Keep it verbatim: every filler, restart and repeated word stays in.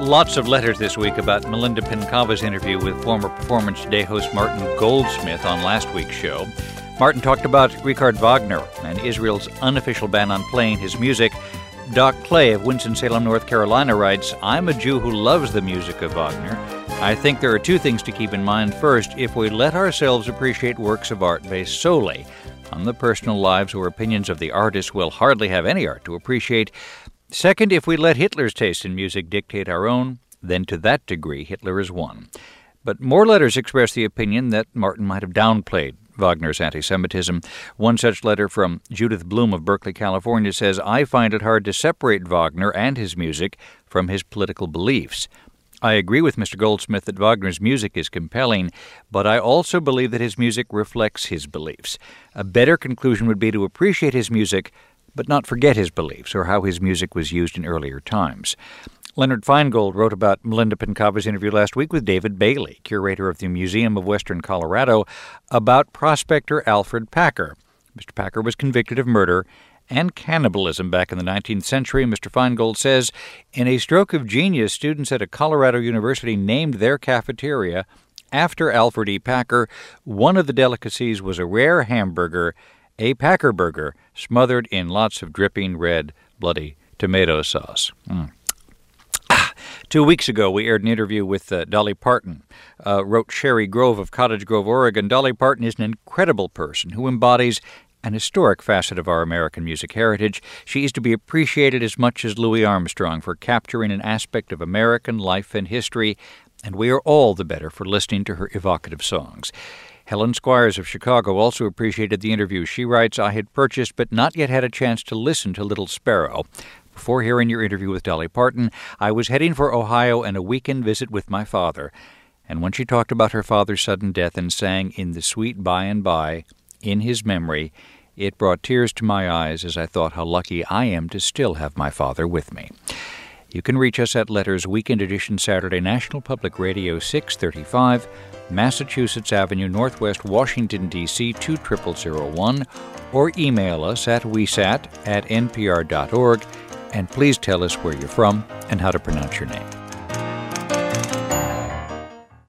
Lots of letters this week about Melinda Pencava's interview with former Performance Today host Martin Goldsmith on last week's show. Martin talked about Richard Wagner and Israel's unofficial ban on playing his music. Doc Clay of Winston-Salem, North Carolina writes, I'm a Jew who loves the music of Wagner. I think there are two things to keep in mind. First, if we let ourselves appreciate works of art based solely on the personal lives or opinions of the artist, we'll hardly have any art to appreciate. Second, if we let Hitler's taste in music dictate our own, then to that degree Hitler is one. But more letters express the opinion that Martin might have downplayed Wagner's anti-Semitism. One such letter from Judith Bloom of Berkeley, California says, I find it hard to separate Wagner and his music from his political beliefs. I agree with Mister Goldsmith that Wagner's music is compelling, but I also believe that his music reflects his beliefs. A better conclusion would be to appreciate his music, but not forget his beliefs or how his music was used in earlier times. Leonard Feingold wrote about Melinda Pencava's interview last week with David Bailey, curator of the Museum of Western Colorado, about prospector Alfred Packer. Mister Packer was convicted of murder and cannibalism back in the nineteenth century. Mister Feingold says, in a stroke of genius, students at a Colorado university named their cafeteria after Alfred E. Packer. One of the delicacies was a rare hamburger, a Packer burger, smothered in lots of dripping red, bloody tomato sauce. Mm. Two weeks ago, we aired an interview with uh, Dolly Parton, uh, wrote Sherry Grove of Cottage Grove, Oregon. Dolly Parton is an incredible person who embodies an historic facet of our American music heritage. She is to be appreciated as much as Louis Armstrong for capturing an aspect of American life and history, and we are all the better for listening to her evocative songs. Helen Squires of Chicago also appreciated the interview. She writes, I had purchased but not yet had a chance to listen to Little Sparrow. Before hearing your interview with Dolly Parton, I was heading for Ohio and a weekend visit with my father. And when she talked about her father's sudden death and sang In the Sweet By and By, in his memory, it brought tears to my eyes as I thought how lucky I am to still have my father with me. You can reach us at Letters Weekend Edition, Saturday, National Public Radio, six thirty-five, Massachusetts Avenue, Northwest Washington, D C two zero zero zero one, or email us at wesat at npr dot org. And please tell us where you're from and how to pronounce your name.